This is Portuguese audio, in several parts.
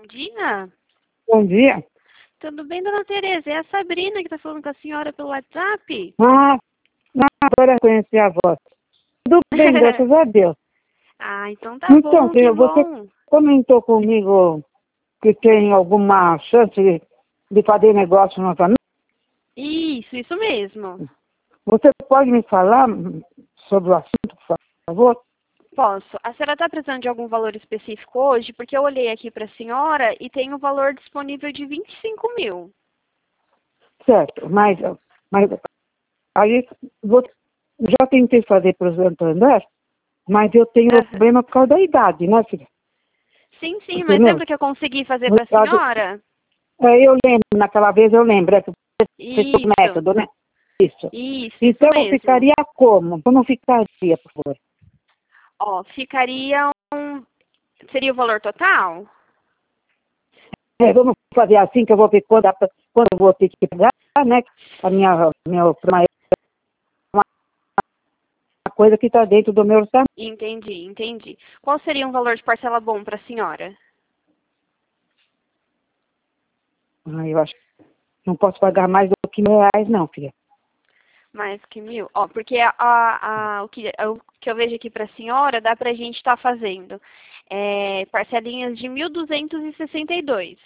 dia. Bom dia. Tudo bem, dona Tereza? É a Sabrina que está falando com a senhora pelo WhatsApp? Ah, agora eu conheci a voz. Tudo bem, graças a Deus. Ah, então tá Então, bom, que filha, você bom. comentou comigo que tem alguma chance de fazer negócio novamente. Isso mesmo. Você pode me falar sobre o assunto, por favor? Posso. A senhora está precisando de algum valor específico hoje? Porque eu olhei aqui para a senhora e tem um valor disponível de 25 mil. Certo, mas aí já tentei fazer para o Santander, mas eu tenho problema por causa da idade, né, filha? Sim, mas Entendeu? lembra que eu consegui fazer para a senhora? Eu lembro, naquela vez eu lembro, é que você fez o Isso. método, né? Isso. Isso Então mesmo. ficaria como? Como ficaria, por favor? Ó, ficaria Seria o valor total? Vamos fazer assim que eu vou ver quando eu vou ter que pagar, né? Uma coisa que está dentro do meu orçamento. Entendi. Qual seria um valor de parcela bom para a senhora? Eu acho que não posso pagar mais do que R$ 1.000, não, filha. Mais que 1.000? Ó, porque o que eu vejo aqui para a senhora, dá para a gente estar fazendo parcelinhas de 1.262.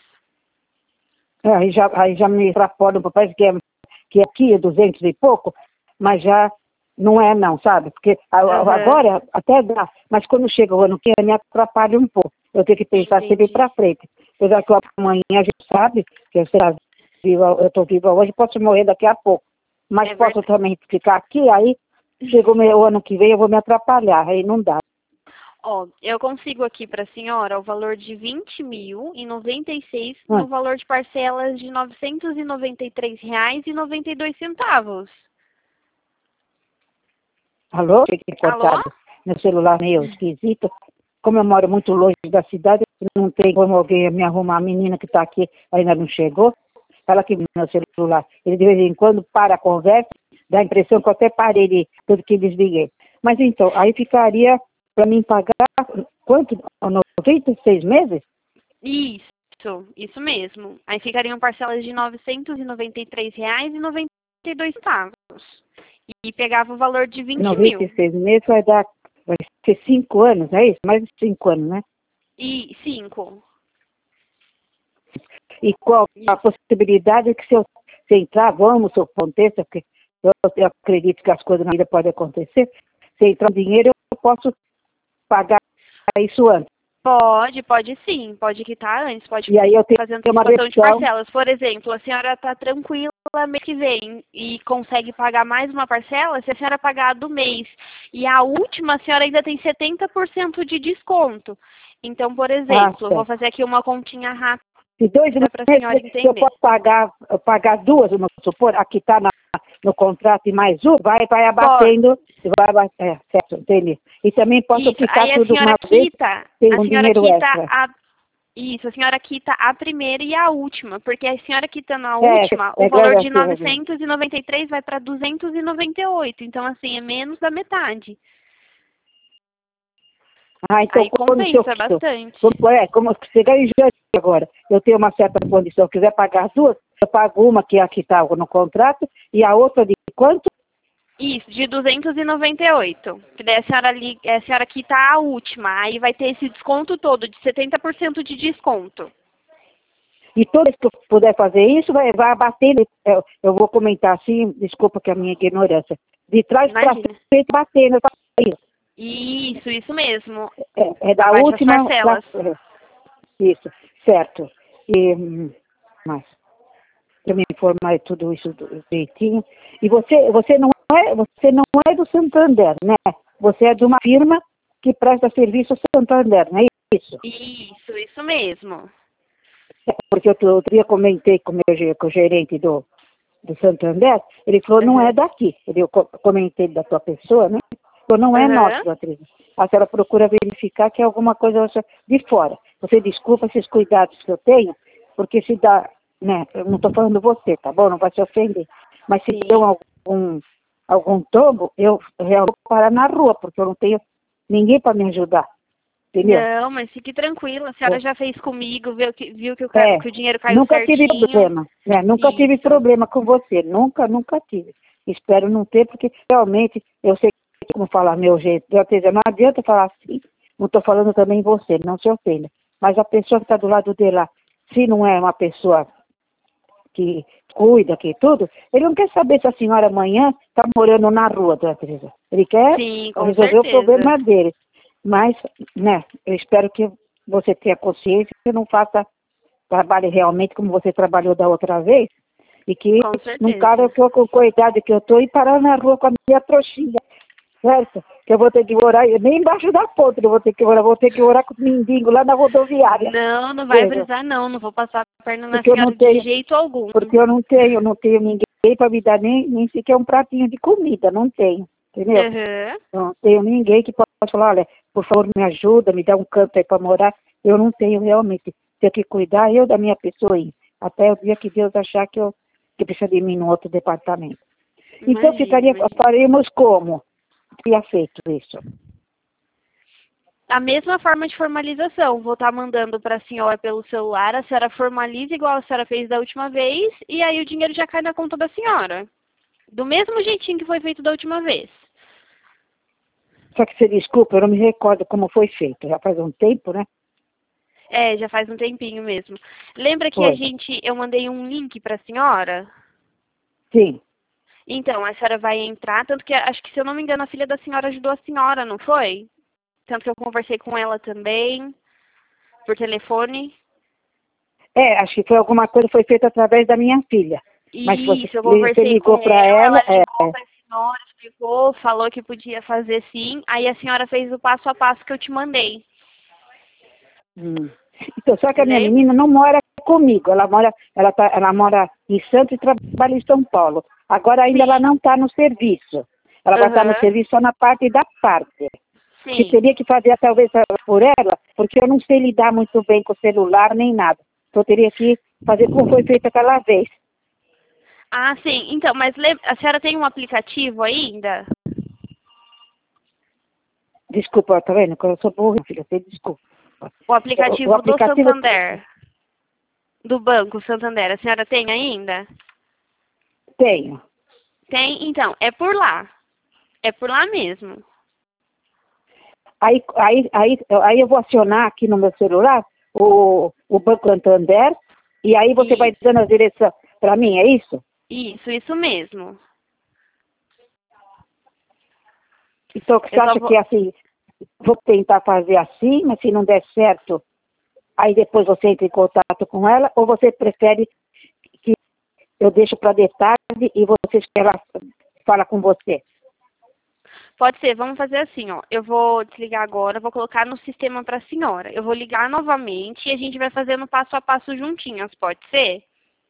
Aí já me extrapola, parece que aqui é 200 e pouco, mas já não é não, sabe? Porque agora até dá, mas quando chega o ano que vem me atrapalha um pouco. Eu tenho que pensar sempre para frente. Apesar que amanhã a gente sabe que eu estou viva hoje, posso morrer daqui a pouco. Mas posso também ficar aqui, aí chega o ano que vem eu vou me atrapalhar, aí não dá. Ó, eu consigo aqui para a senhora o valor de 20.096 no valor de parcelas de R$ 993,92. Alô? Fiquei cortado. Alô? Meu celular meio esquisito. Como eu moro muito longe da cidade, não tem como alguém me arrumar. A menina que está aqui ainda não chegou. Ela que meu celular. Ele de vez em quando para a conversa, dá a impressão que eu até parei tudo que desliguei. Mas então, aí ficaria para mim pagar quanto? 96 meses? Isso mesmo. Aí ficariam parcelas de R$ 993,92. E pegava o valor de 20 mil. 96 meses vai ser 5 anos, é isso? Mais de 5 anos, né? E 5. E qual a possibilidade que se eu entrar, vamos, se aconteça, porque eu acredito que as coisas na vida podem acontecer, se entrar um dinheiro, eu posso pagar isso antes. Pode sim, pode quitar antes, pode e aí eu tenho fazer uma antecipação de versão. parcelas. Por exemplo, a senhora está tranquila mês que vem e consegue pagar mais uma parcela, se a senhora pagar a do mês e a última, a senhora ainda tem 70% de desconto. Então, por exemplo, eu vou fazer aqui uma continha rápida para a senhora entender. Eu posso pagar duas, vamos supor, aqui está no contrato e mais um, vai abatendo, certo, entendi. E também posso quitar aí tudo uma vez, tem um dinheiro extra. Isso, a senhora quita a primeira e a última, porque a senhora quitando a última, o valor de 993 vai para 298, então assim, é menos da metade. Então, aí compensa bastante. Como você ganha em janeiro agora, eu tenho uma certa condição, se quiser pagar as duas, eu pago uma que aqui está no contrato, e a outra de quanto? Isso, de 298. Que daí a senhora quita a última, aí vai ter esse desconto todo, de 70% de desconto. E toda vez que eu puder fazer isso, vai abatendo, eu vou comentar assim, desculpa que é a minha ignorância, de trás para frente batendo. Isso mesmo. É da última. Isso, certo. Mas, para me informar tudo isso direitinho. E você não é do Santander, né? Você é de uma firma que presta serviço ao Santander, não é isso? Isso mesmo. Porque outro dia comentei com o gerente do Santander, ele falou, não é daqui. Eu comentei da tua pessoa, né? Não é nosso, Beatriz. A senhora procura verificar que é alguma coisa de fora. Você desculpa esses cuidados que eu tenho, porque se dá, né? Eu não estou falando você, tá bom? Não vai se ofender. Mas se deu algum tombo, eu vou parar na rua, porque eu não tenho ninguém para me ajudar. entendeu? Não, mas fique tranquila, a senhora já fez comigo, viu que que o dinheiro caiu nunca certinho. tive problema, né? Nunca tive problema com você, nunca tive. Espero não ter, porque realmente eu sei como falar meu jeito. Não adianta falar assim, não estou falando também em você, não se ofenda. Mas a pessoa que está do lado dele lá, se não é uma pessoa que cuida, que tudo, ele não quer saber se a senhora amanhã está morando na rua, dona Teresa. Ele quer resolver o problema dele. Mas, né, eu espero que você tenha consciência, que não trabalhe realmente como você trabalhou da outra vez, e que num cara com a idade que eu estou, e parar na rua com a minha trouxinha, certo? Que eu vou ter que orar, nem embaixo da ponte eu vou ter que orar com o mendigo lá na rodoviária. Não vai precisar não vou passar a perna na senhora de jeito algum. Porque eu não tenho ninguém para me dar nem sequer um pratinho de comida, não tenho, entendeu? Não tenho ninguém que possa falar, olha, por favor, me ajuda, me dá um canto aí para morar. Eu não tenho realmente. Tenho que cuidar eu da minha pessoinha, até o dia que Deus achar que precisa de mim no outro departamento. Então, faremos como? Teria feito isso. A mesma forma de formalização. Vou estar mandando para a senhora pelo celular, a senhora formaliza igual a senhora fez da última vez, e aí o dinheiro já cai na conta da senhora. Do mesmo jeitinho que foi feito da última vez. Só que você desculpa, eu não me recordo como foi feito. Já faz um tempo, né? Já faz um tempinho mesmo. Lembra que eu mandei um link para a senhora? Sim. Então, a senhora vai entrar, tanto que acho que, se eu não me engano, a filha da senhora ajudou a senhora, não foi? Tanto que eu conversei com ela também, por telefone. Acho que foi alguma coisa que foi feita através da minha filha. Mas eu conversei você ligou com para ela. Ligou para a senhora, explicou, falou que podia fazer sim. Aí a senhora fez o passo a passo que eu te mandei. Então, só que a minha menina não mora comigo. Ela mora em Santos e trabalha em São Paulo. Agora ainda ela não está no serviço. Ela vai estar no serviço só na parte da parte. Sim. Que teria que fazer talvez por ela, porque eu não sei lidar muito bem com o celular nem nada. Então eu teria que fazer como foi feito aquela vez. Ah, sim. Então, mas a senhora tem um aplicativo ainda? Desculpa, tá vendo? Eu sou burra, filha, desculpa. O aplicativo do Santander. Do Banco Santander. A senhora tem ainda? Tenho. Tem? Então, é por lá. É por lá mesmo. Aí eu vou acionar aqui no meu celular o Banco Santander, e aí você vai dando a direção para mim, é isso? Isso mesmo. Então, você acha que assim, vou tentar fazer assim, mas se não der certo, aí depois você entra em contato com ela, ou você prefere que eu deixo para de tarde e ela fala com você? Pode ser, vamos fazer assim, ó. Eu vou desligar agora, vou colocar no sistema para a senhora. Eu vou ligar novamente e a gente vai fazendo passo a passo juntinhas, pode ser?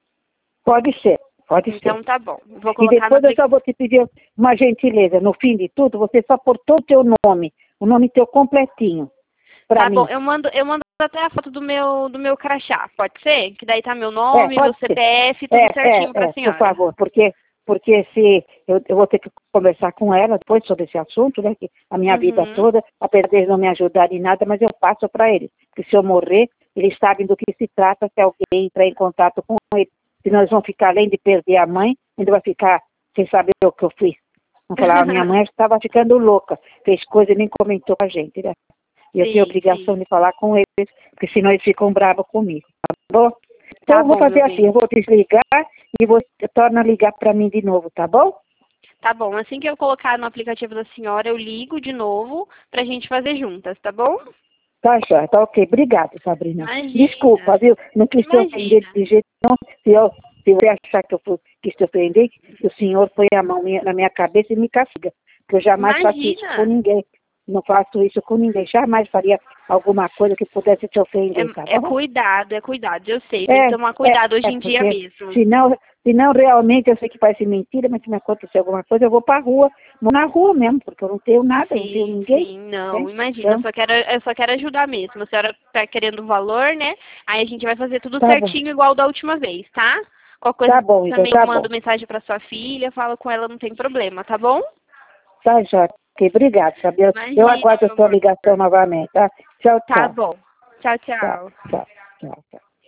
Pode ser. Então tá bom. Vou colocar e depois eu só vou te pedir uma gentileza. No fim de tudo, você só portou o teu nome, o nome teu completinho. Tá mim. Bom, eu mando até a foto do meu crachá, pode ser? Que daí tá meu nome, meu CPF, tudo certinho pra senhora. Por favor, porque se eu vou ter que conversar com ela depois sobre esse assunto, né? Que a minha vida toda, apesar de eles não me ajudarem em nada, mas eu passo para eles. Porque se eu morrer, eles sabem do que se trata se alguém entrar em contato com eles. Senão eles vão ficar, além de perder a mãe, ainda vai ficar sem saber o que eu fiz. Vão falar, minha mãe estava ficando louca, fez coisa e nem comentou com a gente, né? E eu tenho obrigação de falar com eles, porque senão eles ficam bravos comigo, tá bom? Então eu vou fazer assim, eu vou desligar e você torna a ligar para mim de novo, tá bom? Tá bom, assim que eu colocar no aplicativo da senhora, eu ligo de novo pra gente fazer juntas, tá bom? Tá, já, tá ok. Obrigada, Sabrina. Imagina. Desculpa, viu? Não quis te ofender de jeito nenhum. Se você achar que eu quis te ofender, o senhor põe a mão na minha cabeça e me castiga. Porque eu jamais faço isso com ninguém. Não faço isso com ninguém. Jamais faria alguma coisa que pudesse te ofender. Tá bom? É cuidado, eu sei. Tem que tomar cuidado hoje em dia mesmo. Senão realmente eu sei que parece mentira, mas se me acontecer alguma coisa, eu vou pra rua. Vou na rua mesmo, porque eu não tenho nada, não tenho ninguém. Sim, não, imagina. Então, eu só quero ajudar mesmo. A senhora tá querendo valor, né? Aí a gente vai fazer tudo certinho, igual da última vez, tá? Qualquer coisa também mando mensagem pra sua filha, falo com ela, não tem problema, tá bom? Tá, Jorge. Ok, obrigada, Fabiola. Eu Imagina, aguardo a meu sua amor. ligação novamente, tá? Tchau, tchau. Tá bom. Tchau, Tchau, tchau. tchau, tchau, tchau.